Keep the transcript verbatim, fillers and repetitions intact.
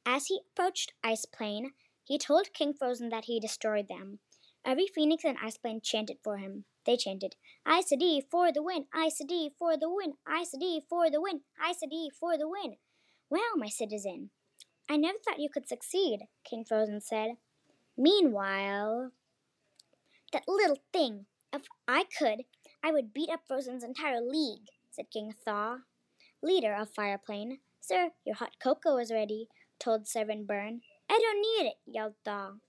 As he approached Ice Plain, he told King Frozen that he destroyed them. Every phoenix in Ice Plain chanted for him. They chanted, Ice D for the win, Ice D for the win, Ice D for the win, Ice D for the win. Well, my citizen, I never thought you could succeed, King Frozen said. Meanwhile, that little thing, if I could, I would beat up Frozen's entire league, said King Thaw, leader of Fire Plain. Sir, your hot cocoa is ready, told Servant Burn. I don't need it, yelled Thaw.